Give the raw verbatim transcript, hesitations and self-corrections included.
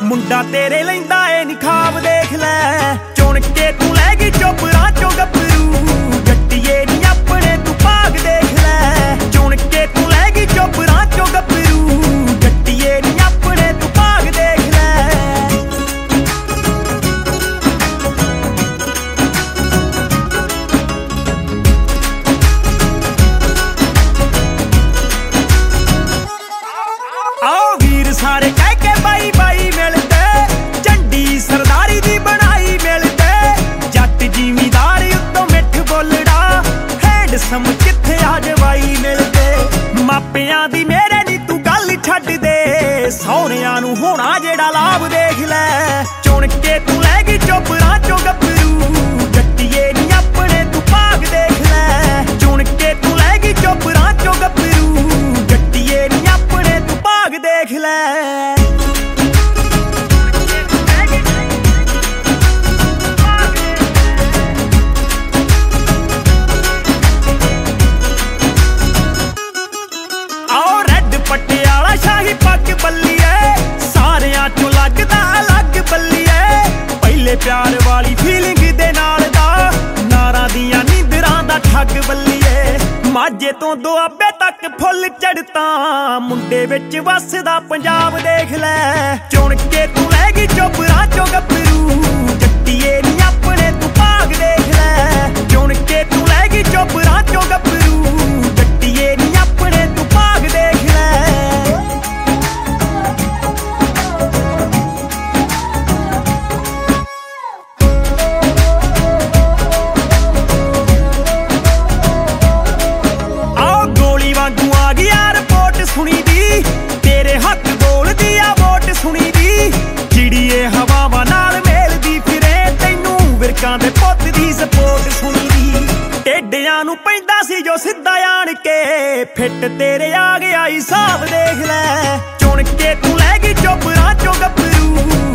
ਮੁੰਡਾ ਤੇਰੇ ਲੈਂਦਾ ਏ ਨੀ ਖਾਬ ਦੇਖ ਲੈ ਚੁਣ ਕੇ ਤੂੰ ਲੈ ਗਈ ਚੋਪਰਾਂ ਚੋਂ ਗੱਭਰੂ ਜੱਟੀਏ ਨੀ ਆਪਣੇ ਤੂੰ ਭਾਗ ਦੇਖ ਲੈ ਚੁਣ ਕੇ ਤੂੰ ਲੈ ਗਈ ਚੋਪਰਾਂ ਚੋਂ ਗੱਭਰੂ ਜੱਟੀਏ ਨੀ ਆਪਣੇ ਤੂੰ ਭਾਗ ਦੇਖ ਲੈ ਆਓ ਵੀਰ ਸਾਰੇ ਕਹਿ ਕੇ ਬਾਈ ਬਾਈ ਮਿਲਦੇ ਝੰਡੀ ਸਰਦਾਰੀ ਦੀ ਬਣਾਈ ਮਿਲਦੇ ਜੱਟ ਜ਼ਿਮੀਦਾਰ ਉੱਤੋਂ ਮਿੱਠ ਬੋਲੜਾ ਹੈਂਡਸਮ ਕਿੱਥੇ ਆ ਜਵਾਈ ਮਿਲਦੇ ਮਾਪਿਆਂ ਦੀ ਮੇਰੇ ਨੀ ਤੂੰ ਗੱਲ ਛੱਡ ਦੇ ਸਹੁਰਿਆਂ ਨੂੰ ਹੋਣਾ ਜਿਹੜਾ ਲਾਭ ਦੇਖ ਲੈ ਚੁਣ ਕੇ ਤੂੰ ਲੈ ਗਈ ਚੋਪਰਾਂ ਚੋਂ ਗੱਭਰੂ ਜੱਟੀਏ ਨੀ ਆਪਣੇ ਤੂੰ ਭਾਗ ਦੇਖ ਲੈ ਚੁਣ ਕੇ ਤੂੰ ਲੈ ਗਈ ਚੋਪਰਾਂ ਚੋਂ ਗੱਭਰੂ ਜੱਟੀਏ ਨੀ ਆਪਣੇ ਤੂੰ ਭਾਗ ਦੇਖ ਲੈ ਪਟਿਆਲਾ ਸ਼ਾਹੀ ਪੱਗ ਬੱਲੀਏ ਸਾਰਿਆਂ ਚੋਂ ਲੱਗਦਾ ਅਲੱਗ ਬੱਲੀਏ ਪਹਿਲੇ ਪਿਆਰ ਵਾਲੀ ਫੀਲਿੰਗ ਦੇ ਨਾਲ ਦਾ ਨਾਰਾਂ ਦੀਆਂ ਨੀਂਦਰਾਂ ਦਾ ਠੱਗ ਬੱਲੀਏ ਮਾਝੇ ਤੋਂ ਦੁਆਬੇ ਤੱਕ ਫੁੱਲ ਚੜ੍ਹਤਾ ਮੁੰਡੇ ਵਿੱਚ ਵੱਸਦਾ ਪੰਜਾਬ ਦੇਖ ਲੈ ਚੁਣ ਕੇ ਤੂੰ ਲੈ ਗਈ ਚੋਪਰਾਂ ਚੋਂ ਗੱਭਰੂ ਜੱਟੀਏ ਨੀ ਆਪਣੇ ਤੂੰ ਭਾਗ ਦੇਖ ਲੈ ਚੁਣ ਕੇ ਤੂੰ ਲੈ ਗਈ ਚੋਪਰਾਂ ਚੋਂ ਗੱਭਰੂ ਜੱਟੀਏ ਨੀ ਆਪਣੇ ਤੂੰ ਭਾਗ ਦੇਖ ਲੈ ਸੁਣੀ ਦੀ ਤੇਰੇ ਹੱਥ ਬੋਲਦੀ ਆ ਵੋਟ ਸੁਣੀ ਦੀ ਚਿੜੀਏ ਹਵਾਵਾਂ ਨਾਲ ਮੇਲਦੀ ਫਿਰੇ ਤੈਨੂੰ ਵਿਰਕਾਂ ਦੇ ਪੁੱਤ ਦੀ ਸਪੋਰਟ ਸੁਣੀ ਦੀ ਟੇਡਿਆਂ ਨੂੰ ਪੈਂਦਾ ਸੀ ਜੋ ਸਿੱਧਾ ਆਣ ਕੇ ਫਿੱਟ ਤੇਰੇ ਆ ਗਿਆ ਹਿਸਾਬ ਦੇਖ ਲੈ ਚੁਣ ਕੇ ਤੂੰ ਲੈ ਗਈ ਚੋਪਰਾਂ ਚੋਂ ਗੱਭਰੂ